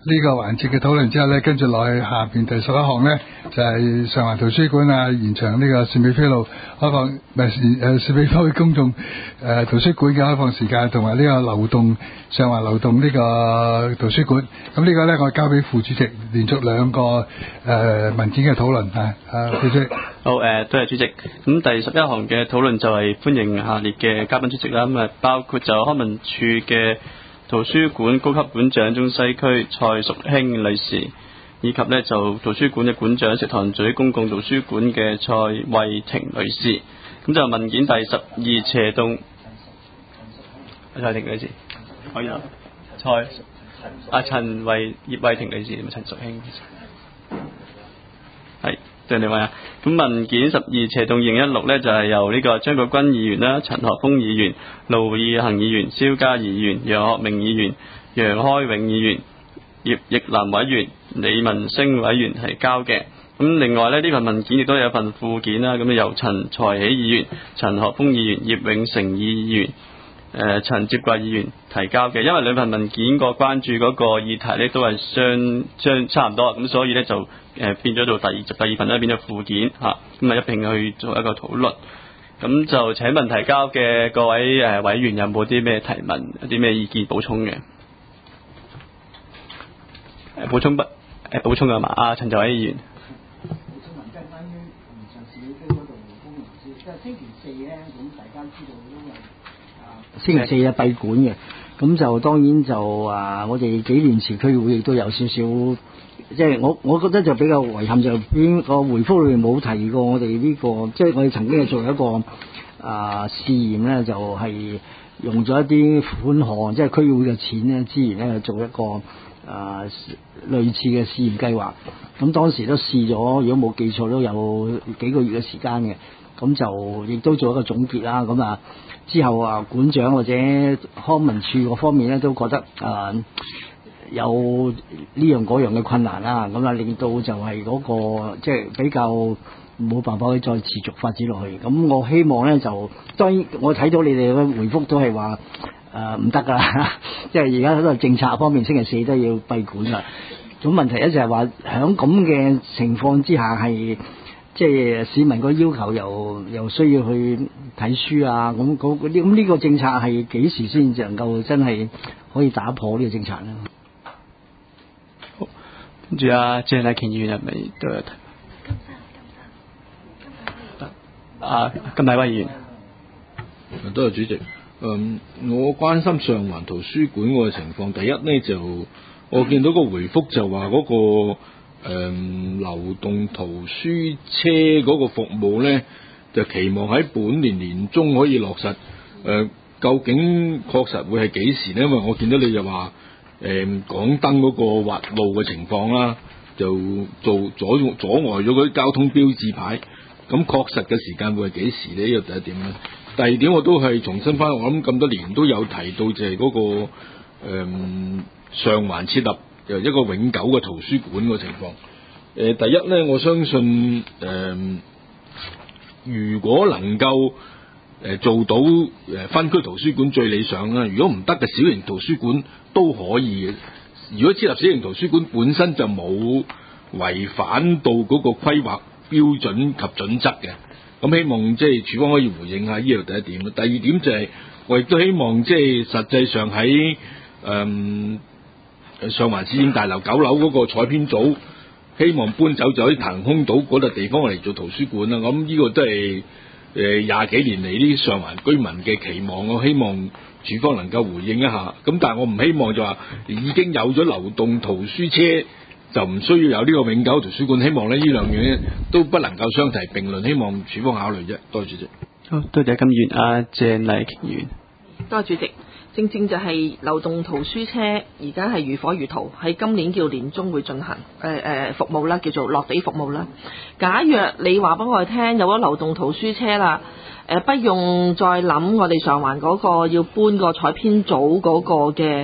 呢個環節嘅討論之後咧，跟住落去下邊第11項咧，就係上環圖書館啊，延長呢個士美菲路開放，士美菲公眾圖書館嘅開放時間，同埋呢個上環流動呢個圖書館。咁呢個咧，我交俾副主席，連續兩個文件嘅討論副主席。 好，多謝主席。咁第11項嘅討論就係歡迎下列嘅嘉賓出席啦。咁包括就康文署嘅圖書館高級館長中西區蔡淑卿女士，以及呢就圖書館嘅館長石塘咀公共圖書館嘅蔡慧婷女士。咁就文件第12斜棟，蔡婷女士可以啊，葉慧婷女士同埋陳淑卿係。對你位啊，咁文件12斜棟2016呢，就係由呢個張國鈞議員啦、陳學鋒議員、盧義行議員、蕭嘉怡議員、楊學明議員、楊開永議員、葉奕林委員、李文星委員提交嘅。咁另外呢份文件亦都有份附件啦，咁由陳才喜議員、陳學鋒議員、葉永成議員、陳接貴議員提交嘅。因為兩份文件個關注嗰個議題呢都係相差唔多，咁所以呢就變咗做第二份咧，變咗附件嚇，咁一並去做一個討論。咁就請問提交嘅各位委員有冇啲咩提問，有啲咩意見補充嘅？補充㗎嘛？陳就偉議員。 補充文即係關於延長士美菲嗰度公營書，即係星期四咧，咁大家知道因為星期四閉館嘅，咁就當然就我哋幾年前區議會亦都有少少。即係我覺得就比較遺憾，就邊個回覆裏面冇提過我哋呢個，即係我哋曾經係做一個試驗咧，就係用咗一啲款項，即係區議會嘅錢咧資源咧做一個類似嘅試驗計劃。咁當時都試咗，如果冇記錯都有幾個月嘅時間嘅。咁就亦都做一個總結啦。咁之後館長或者康文署嗰方面咧都覺得有呢樣嗰樣嘅困難啦，咁令到就係嗰個即係比較冇辦法去再持續發展落去。咁我希望咧就當然我睇到你哋嘅回覆都係話唔得噶啦，即係而家都係政策方面，星期四都要閉館啦。咁問題咧就係話喺咁嘅情況之下係即係市民個要求又需要去睇書啊，咁呢個政策係幾時先至能夠真係可以打破呢個政策咧？ 跟住鄭麗瓊議員係咪都有提？金大威議員。 多謝主席。我關心上環圖書館嗰個情況。第一呢，就我見到個回覆就話嗰個流動圖書車嗰個服務呢，就期望喺本年年中可以落實。究竟確實會係幾時呢？因為我見到你就話港燈嗰個滑路嘅情況啦，就阻礙咗嗰啲交通標誌牌。咁確實嘅時間會係幾時呢？呢個第一點呢。第二點我都係重新翻，我諗咁多年都有提到就係嗰個上環設立一個永久嘅圖書館嘅情況。第一呢，我相信如果能夠做到分區圖書館最理想啦。如果唔得嘅小型圖書館都可以嘅。如果設立小型圖書館本身就冇違反到嗰個規劃標準及準則嘅。咁希望即係署方可以回應下呢度第一點。第二點就係我亦都希望即係實際上喺上環市政大樓9樓嗰個採編組，希望搬走就可以騰空到嗰笪地方嚟做圖書館啦。咁呢個都係20幾年嚟啲上環居民嘅期望，我希望署方能夠回應一下。咁但係我唔希望就話已經有咗流動圖書車就唔需要有呢個永久圖書館。希望呢兩樣嘢都不能夠相提並論，希望署方考慮啫。多謝主席。 好，多謝金議員。鄭麗瓊議員。 多謝主席。正正就係流動圖書車而家係如火如荼，喺今年叫年中會進行服務啦，叫做落地服務啦。假若你話俾我哋聽有咗流動圖書車啦，不用再諗我哋上環嗰個要搬個採編組嗰個嘅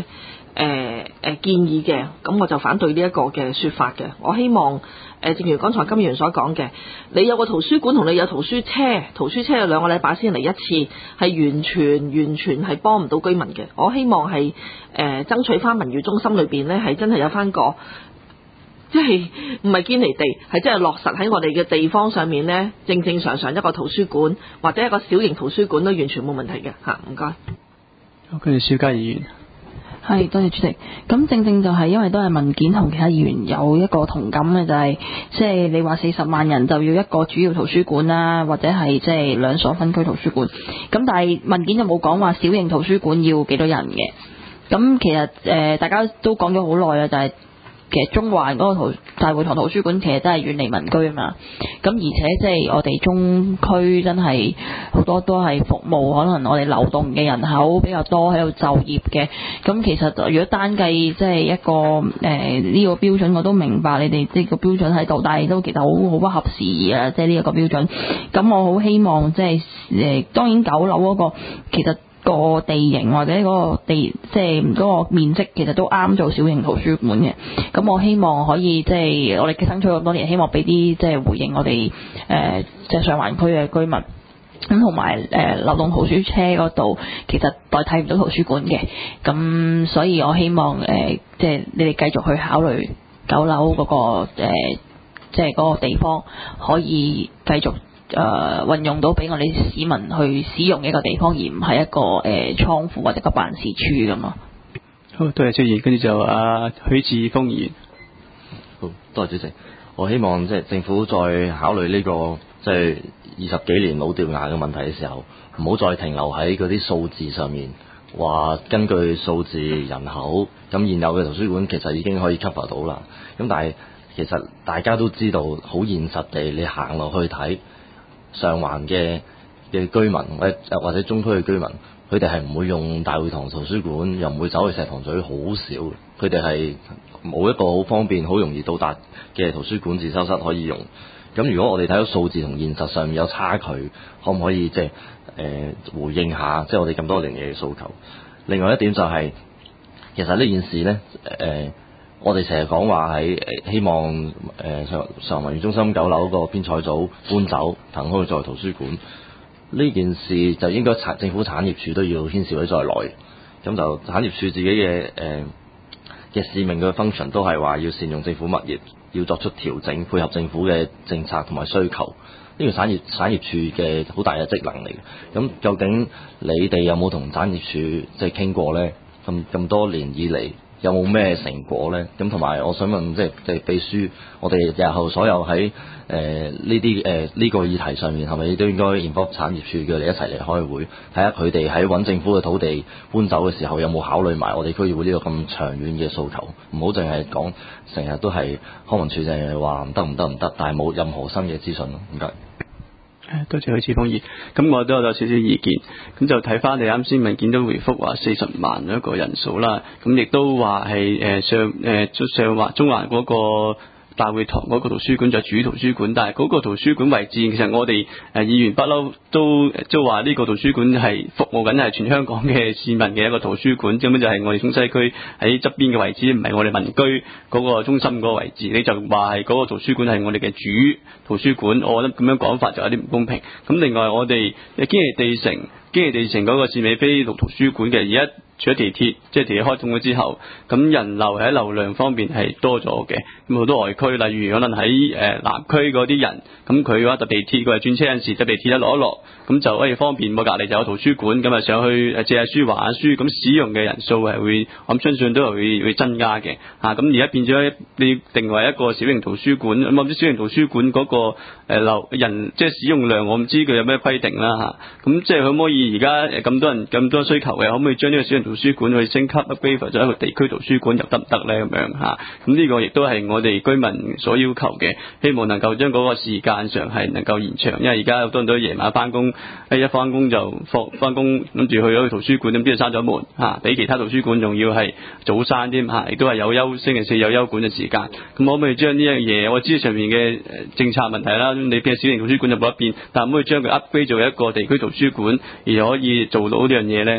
建議嘅，咁我就反對呢一個嘅說法嘅。我希望正如剛才金議員所講嘅，你有個圖書館同你有圖書車有2個禮拜先嚟一次，係完全係幫唔到居民嘅。我希望係爭取翻文娛中心裏邊呢，係真係有翻個即係唔係堅尼地，係真係落實喺我哋嘅地方上面呢，正常一個圖書館或者一個小型圖書館都完全冇問題嘅嚇。唔該。 好，跟住邵家議員。 係，多謝主席。咁正就係因為都係文件同其他議員有一個同感嘅，就係即係你話40萬人就要一個主要圖書館啦，或者係即係2所分區圖書館。咁但係文件就冇講話小型圖書館要幾多人嘅。咁其實大家都講咗好耐啦，就係其實中環嗰個大會堂圖書館其實真係遠離民居啊嘛，咁而且即係我哋中區真係好多都係服務，可能我哋流動嘅人口比較多喺度就業嘅，咁其實如果單計即係一個呢個標準，我都明白你哋即係個標準喺度，但係都其實好不合時宜啊，即係呢一個標準。咁我好希望即係當然9樓嗰個其實個地形或者嗰個地即係嗰個面積其實都啱做小型圖書館嘅，咁我希望可以即係我哋爭取咁多年，希望俾啲即係回應我哋即係上環區嘅居民，咁同埋流動圖書車嗰度其實代替唔到圖書館嘅，咁所以我希望即係你哋繼續去考慮9樓嗰個即係嗰個地方可以繼續運用到俾我哋市民去使用嘅一個地方，而唔係一個倉庫或者個辦事處咁咯。 好，多謝主席，跟住就許智峰議員。 好，多謝主席。我希望即係政府再考慮呢個即係20幾年老掉牙嘅問題嘅時候，唔好再停留喺嗰啲數字上面，話根據數字人口，咁現有嘅圖書館其實已經可以 cover 到啦。咁但係其實大家都知道，好現實地，你行落去睇上環嘅居民或者中區嘅居民，佢哋係唔會用大會堂圖書館，又唔會走去石塘咀，好少。佢哋係冇一個好方便、好容易到達嘅圖書館自修室可以用。咁如果我哋睇到數字同現實上面有差距，可唔可以即係回應下即係我哋咁多年嘅訴求？另外一點就係其實呢件事呢，我哋成日講話喺希望上環文娛中心9樓個編採組搬走，騰開作為圖書館。呢件事就應該政府產業署都要牽涉喺在內。咁就產業署自己嘅使命嘅 function 都係話要善用政府物業，要作出調整，配合政府嘅政策同埋需求。呢個產業署嘅好大嘅職能嚟嘅。咁究竟你哋有冇同產業署即係傾過呢？咁多年以嚟，有冇咩成果呢？咁同埋我想問，即係秘書，我哋日後所有喺呢個議題上面，係咪都應該 involve 產業署叫你一齊嚟開會，睇下佢哋喺揾政府嘅土地搬走嘅時候，有冇考慮埋我哋區議會呢個咁長遠嘅訴求？唔好淨係講成日都係康文署淨係話唔得，但係冇任何新嘅資訊咯。唔該。 多謝許智峰議員。咁我都有少少意見，咁就睇翻你啱先文件都回覆話40萬一個人數啦，咁亦都話係上環中環嗰個大會堂嗰個圖書館就係主圖書館，但係嗰個圖書館位置其實我哋議員不嬲都話呢個圖書館係服務緊係全香港嘅市民嘅一個圖書館，根本就係我哋中西區喺側邊嘅位置，唔係我哋民居嗰個中心嗰個位置。你就話係嗰個圖書館係我哋嘅主圖書館，我覺得咁樣講法就有啲唔公平。咁另外我哋堅尼地城嗰個士美菲路圖書館嘅而家除咗地鐵，即係地鐵開通咗之後，咁人流喺流量方面係多咗嘅。咁好多外區，例如可能喺南區嗰啲人，咁佢嘅話搭地鐵，佢係轉車嗰陣時搭地鐵一落一落，咁就可以方便。我隔離就有圖書館，咁啊上去借下書、還下書，咁使用嘅人數係會，我相信都係會增加嘅。咁而家變咗你定為一個小型圖書館，咁我唔知小型圖書館嗰個人即係使用量，我唔知佢有咩規定啦嚇。咁即係可唔可以而家咁多人咁多需求嘅，可唔可以將呢個小型圖書館去升級 upgrade 咗一個地區圖書館又得唔得咧？咁樣嚇，咁呢個亦都係我哋居民所要求嘅，希望能夠將嗰個時間上係能夠延長，因為而家好多人都夜晚翻工，一翻工就翻工諗住去咗去圖書館，點知閂咗門嚇，比其他圖書館仲要係早閂添嚇，亦都係有星期四有休館嘅時間。咁可唔可以將呢樣嘢？我知上面嘅政策問題啦，你譬如小型圖書館就冇得變，但可唔可以將佢 upgrade 做一個地區圖書館，而可以做到呢樣嘢咧？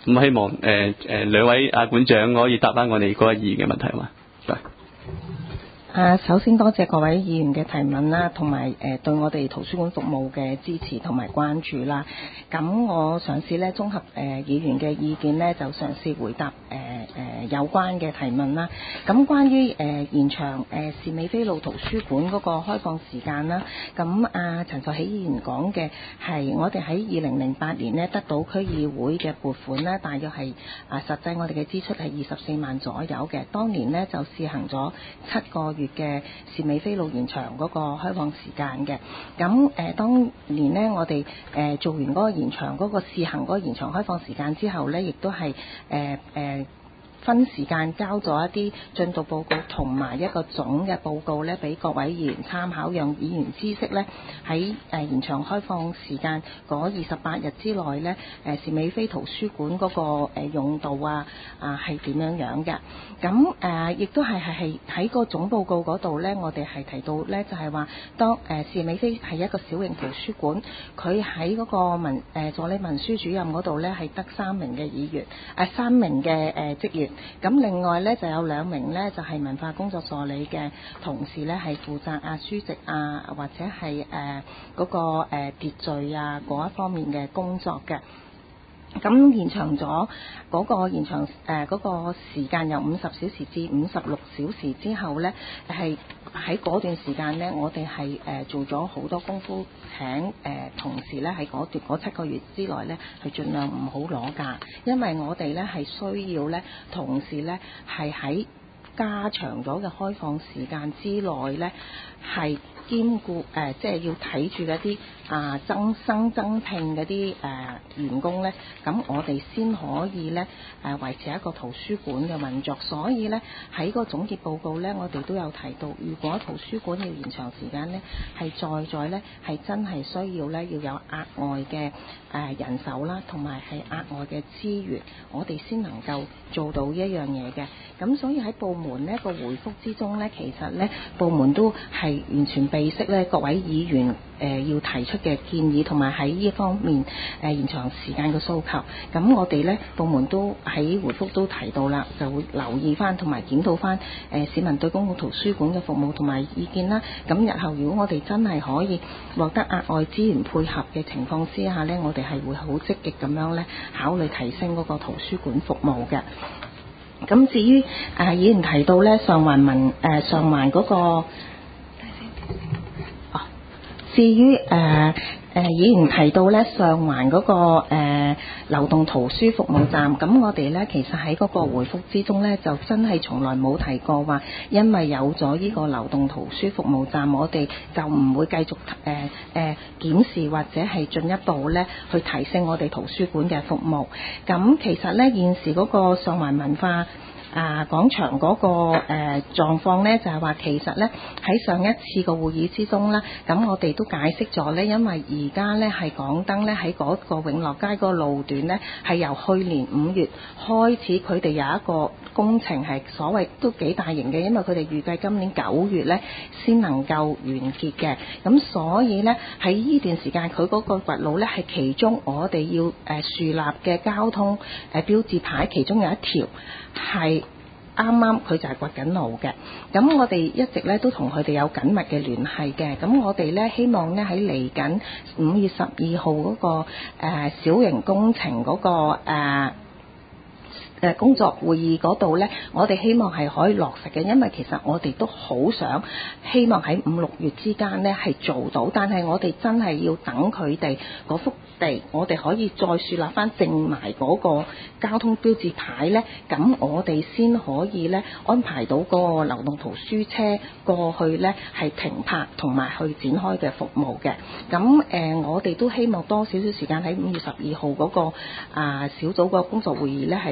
咁希望兩位館長可以答翻我哋嗰位議員嘅問題嘛。 首先多謝各位議員嘅提問啦，同埋對我哋圖書館服務嘅支持同埋關注啦。咁我嘗試咧綜合議員嘅意見咧，就嘗試回答有關嘅提問啦。咁關於延長士美菲路圖書館嗰個開放時間啦，咁陳淑喜議員講嘅係我哋喺2008年呢得到區議會嘅撥款啦，大約係實際我哋嘅支出係24萬左右嘅。當年呢就試行咗7個月嘅士美菲路延長嗰個開放時間嘅。咁當年呢我哋做完嗰個延長嗰個試行嗰個延長開放時間之後呢，亦都係分時間交咗一啲進度報告同埋一個總嘅報告咧，俾各位議員參考，讓議員知悉咧喺延長開放時間嗰28日之內咧，士美菲圖書館嗰個用度係點樣嘅。咁亦都係喺個總報告嗰度咧，我哋係提到咧就係話，當士美菲係一個小型圖書館，佢喺嗰個助理文書主任嗰度咧係得3名嘅議員，3名嘅職員。咁另外咧就有2名咧就係文化工作助理嘅同事咧係負責書籍或者係嗰個秩序嗰一方面嘅工作嘅。咁延長咗嗰個延長嗰個時間由50小時至56小時之後咧，係喺嗰段時間咧，我哋係做咗好多功夫，請同事咧喺嗰7個月之內咧，係盡量唔好攞假，因為我哋咧係需要咧同事咧係喺加長咗嘅開放時間之內咧係兼顧即係要睇住嗰啲增聘嗰啲員工咧，咁我哋先可以咧維持一個圖書館嘅運作。所以咧喺個總結報告咧，我哋都有提到，如果圖書館要延長時間咧，係在咧係真係需要咧要有額外嘅人手啦，同埋係額外嘅資源，我哋先能夠做到一樣嘢嘅。咁所以喺部門呢個回覆之中咧，其實咧部門都係完全備悉咧各位議員要提出嘅建議，同埋喺呢一方面延長時間嘅訴求。咁我哋咧部門都喺回覆都提到啦，就會留意翻同埋檢討翻市民對公共圖書館嘅服務同埋意見啦。咁日後如果我哋真係可以獲得額外資源配合嘅情況之下咧，我哋係會好積極咁樣咧考慮提升嗰個圖書館服務嘅。咁至於議員提到咧上環嗰個至於議員提到咧上環嗰個流動圖書服務站，咁我哋咧其實喺嗰個回覆之中咧，就真係從來冇提過話，因為有咗呢個流動圖書服務站，我哋就唔會繼續檢視或者係進一步咧去提升我哋圖書館嘅服務。咁其實咧現時嗰個上環文化廣場嗰個狀況呢，就係話其實呢，喺上一次個會議之中呢，咁我哋都解釋咗呢，因為而家呢係港燈呢喺嗰個永樂街個路段呢，係由去年5月開始，佢哋有一個工程係所謂都幾大型嘅，因為佢哋預計今年9月呢先能夠完結嘅。咁所以呢，喺呢段時間，佢嗰個掘路呢係其中我哋要樹立嘅交通標誌牌，其中有一條係啱佢就係掘緊路嘅。咁我哋一直咧都同佢哋有緊密嘅聯繫嘅。咁我哋咧希望咧喺嚟緊5月12號嗰個小型工程嗰個工作會議嗰度呢，我哋希望係可以落實嘅，因為其實我哋都好想希望喺5、6月之間呢係做到，但係我哋真係要等佢哋嗰幅地，我哋可以再樹立翻正埋嗰個交通標誌牌呢，咁我哋先可以呢安排到個流動圖書車過去呢係停泊同埋去展開嘅服務嘅。咁我哋都希望多少少時間喺5月12號嗰個小組個工作會議呢係俾一個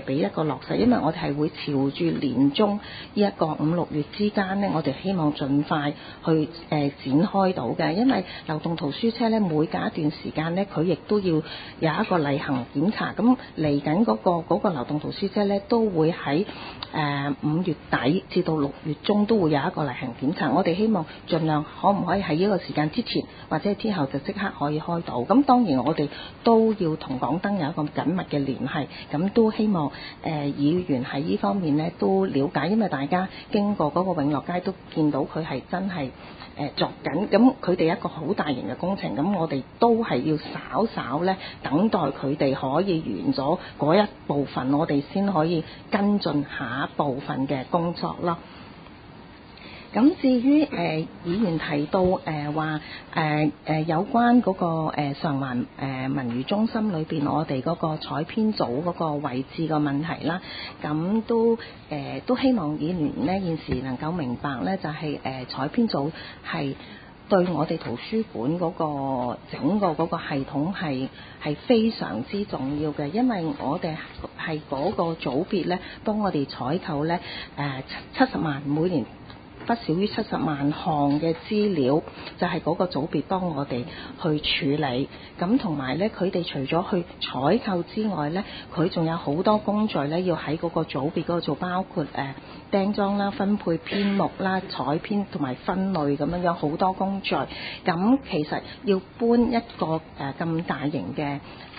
個落實，因為我哋係會朝住年中呢一個5、6月之間呢，我哋希望盡快去展開到嘅。因為流動圖書車呢，每隔一段時間呢，佢亦都要有一個例行檢查。咁嚟緊嗰個流動圖書車呢，都會喺5月底至到6月中都會有一個例行檢查。我哋希望盡量可唔可以喺呢個時間之前或者之後就即刻可以開到。咁當然我哋都要同港燈有一個緊密嘅聯繫，咁都希望議員喺呢方面呢都了解，因為大家經過嗰個永樂街都見到佢係真係作緊，咁佢哋一個好大型嘅工程，咁我哋都係要稍稍呢等待佢哋可以完咗嗰一部分，我哋先可以跟進下一部分嘅工作咯。咁至於議員提到話有關嗰個上環文娛中心裏邊我哋嗰個採編組嗰個位置嘅問題啦，咁都希望議員呢現時能夠明白呢，就係採編組係對我哋圖書館嗰個整個嗰個系統係非常之重要嘅，因為我哋係嗰個組別呢幫我哋採購呢70萬每年。不少於70萬項嘅資料，就係嗰個組別幫我哋去處理。咁同埋呢，佢哋除咗去採購之外呢，佢仲有好多工序呢，要喺嗰個組別嗰度做，包括釘裝啦、分配編目啦、採編同埋分類咁樣，有好多工序。咁其實要搬一個咁大型嘅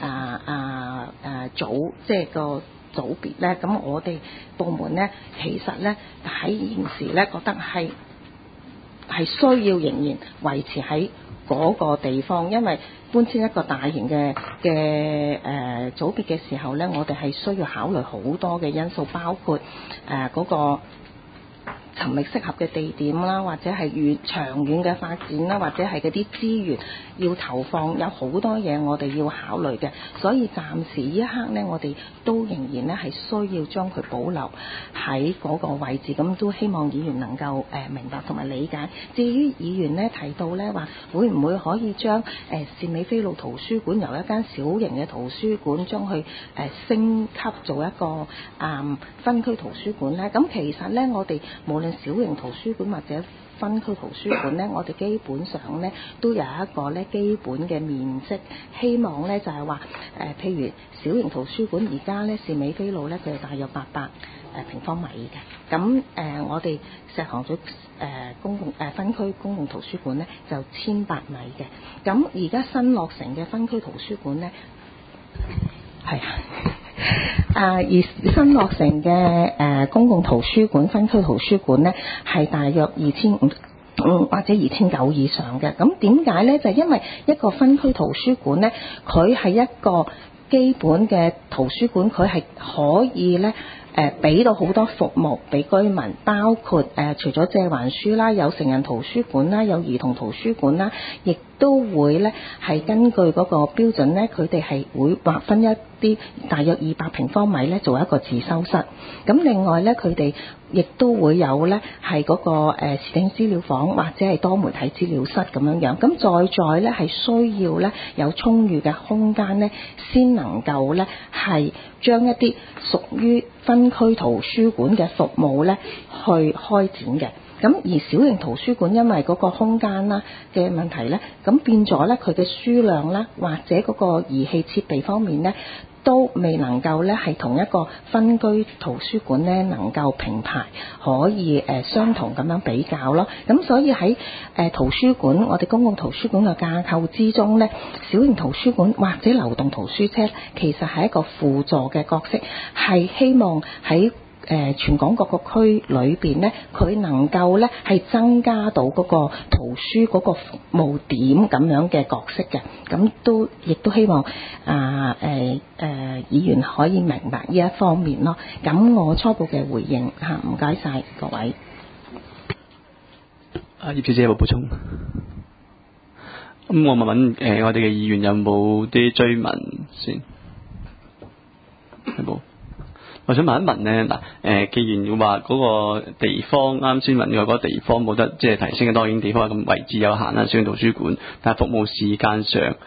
組，即係個組別呢，咁我哋部門呢，其實呢喺現時呢覺得係需要仍然維持喺嗰個地方，因為搬遷一個大型嘅組別嘅時候呢，我哋係需要考慮好多嘅因素，包括嗰個尋覓適合嘅地點啦，或者係長遠嘅發展啦，或者係嗰啲資源要投放，有好多嘢我哋要考慮嘅。所以暫時呢一刻呢，我哋都仍然呢係需要將佢保留喺嗰個位置，咁都希望議員能夠明白同埋理解。至於議員呢提到呢話，會唔會可以將士美菲路圖書館由一間小型嘅圖書館將佢升級做一個分區圖書館呢？咁其實呢，我哋無論小型圖書館或者分區圖書館呢，我哋基本上呢都有一個呢基本嘅面積，希望呢就係話譬如小型圖書館而家呢，士美菲路呢，佢係大約800平方米嘅，咁我哋石塘咀公共分區公共圖書館呢，就1800米嘅，咁而家新落成嘅分區圖書館呢，係而新落成嘅公共圖書館分區圖書館呢，係大約2500或者2900以上嘅。咁點解呢？就因為一個分區圖書館呢，佢係一個基本嘅圖書館，佢係可以呢俾到好多服務俾居民，包括除咗借還書啦，有成人圖書館啦，有兒童圖書館啦，亦都會呢係根據嗰個標準呢，佢哋係會劃分一啲大約200平方米呢做一個自修室。咁另外呢，佢哋亦都會有呢係嗰個視聽資料房或者係多媒體資料室咁樣樣。咁在呢係需要呢有充裕嘅空間呢，先能夠呢係將一啲屬於分區圖書館嘅服務呢去開展嘅。咁而小型圖書館因為嗰個空間啦嘅問題呢，咁變咗呢佢嘅書量啦或者嗰個儀器設備方面呢，都未能夠呢係同一個分區圖書館呢能夠平排，可以相同咁樣比較咯。咁所以喺圖書館我哋公共圖書館嘅架構之中呢，小型圖書館或者流動圖書車其實係一個輔助嘅角色，係希望喺全港各個區裏邊呢，佢能夠呢係增加到嗰個圖書嗰個服務點咁樣嘅角色嘅，咁亦都希望議員可以明白呢一方面咯。咁我初步嘅回應嚇，唔該晒各位。 葉小姐有冇補充？咁我問我哋嘅議員有冇啲追問先？有冇？我想問一問呢，嗱，既然要話嗰個地方啱先問嘅嗰個地方冇得即係提升嘅，當然地方咁位置有限啦，小型圖書館，但係服務時間上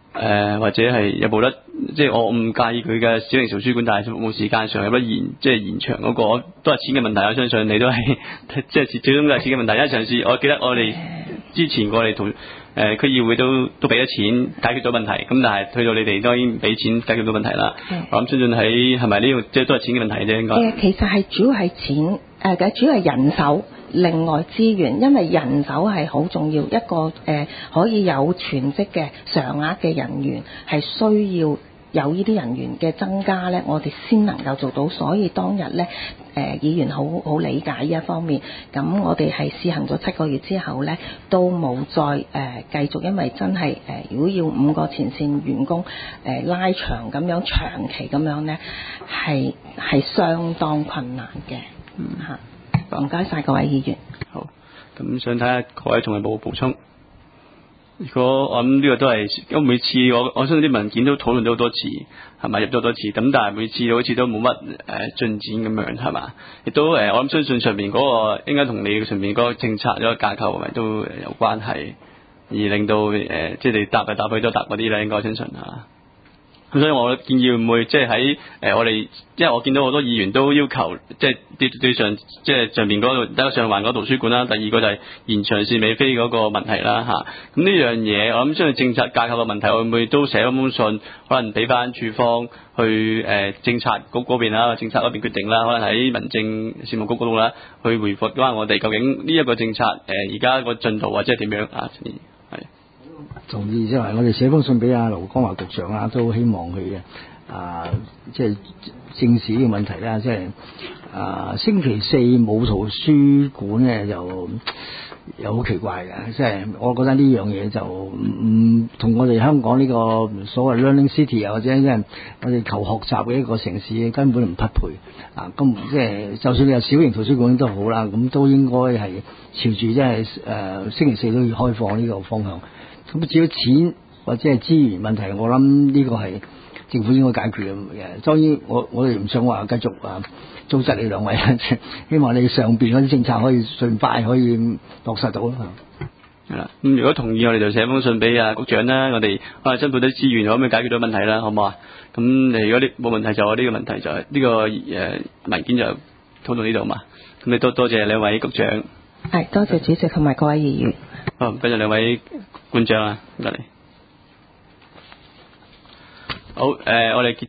或者係有冇得，即係我唔介意佢嘅小型圖書館，但係服務時間上有得延長嗰個都係錢嘅問題。我相信你都係即係始終都係錢嘅問題。因為上次我記得我哋之前過嚟同區議會都俾咗錢解決咗問題，咁但係去到你哋當然唔俾錢解決到問題啦。我諗相信係咪呢個即係都係錢嘅問題啫？應該其實係主要係錢主要係人手，另外資源，因為人手係好重要。一個可以有全職嘅常額嘅人員係需要有呢啲人員嘅增加呢，我哋先能夠做到。所以當日呢，議員好理解呢一方面。咁我哋係試行咗7個月之後呢，都冇再繼續，因為真係如果要5個前線員工拉長咁樣長期咁樣呢，係相當困難嘅。唔該晒各位議員。 好，咁想睇下各位仲有冇補充？如果我諗呢個都係，咁每次我相信啲文件都討論咗好多次，係咪入咗好多次？咁但係每次好似都冇乜進展咁樣，係嘛？亦都我諗相信上面嗰個應該同你上面嗰個政策嗰個架構係咪都有關係，而令到即係你答去都答嗰啲咧，應該相信嚇。咁所以我建議會唔會即係喺我哋，因為我見到好多議員都要求，即係對上即係上面嗰度，第一個上環嗰個圖書館啦，第二個就係延長線尾飛嗰個問題啦嚇。咁呢樣嘢我諗相信政策架構嘅問題，會唔會都寫咗封信，可能俾翻處方去政策局嗰邊啦，政策嗰邊決定啦，可能喺民政事務局嗰度啦，去回覆翻我哋究竟呢一個政策而家個進度或者係點樣啊？係。 同意，即係我哋寫封信俾阿劉江華局長啦，都希望佢即係正視呢個問題啦。即係星期四冇圖書館咧，就又好奇怪嘅。即係我覺得呢樣嘢就唔同我哋香港呢個所謂 learning city 啊，或者即係我哋求學習嘅一個城市根本唔匹配啊。咁即係就算你有小型圖書館都好啦，咁都應該係朝住即係星期四都要開放呢個方向。咁至於錢或者係資源問題，我諗呢個係政府應該解決嘅。當然我哋唔想話繼續糟質你兩位，希望你上邊嗰啲政策可以盡快可以落實到啦。 係啦，咁如果同意，我哋就寫封信俾局長啦。我哋增撥啲資源，可唔可以解決到問題啦？好唔好啊？咁你如果你冇問題，就我呢個問題就係呢個文件就討論呢度嘛。咁你多謝兩位局長。 係，多謝主席同埋各位議員。 好，多謝兩位官長啊，唔該你。好，我哋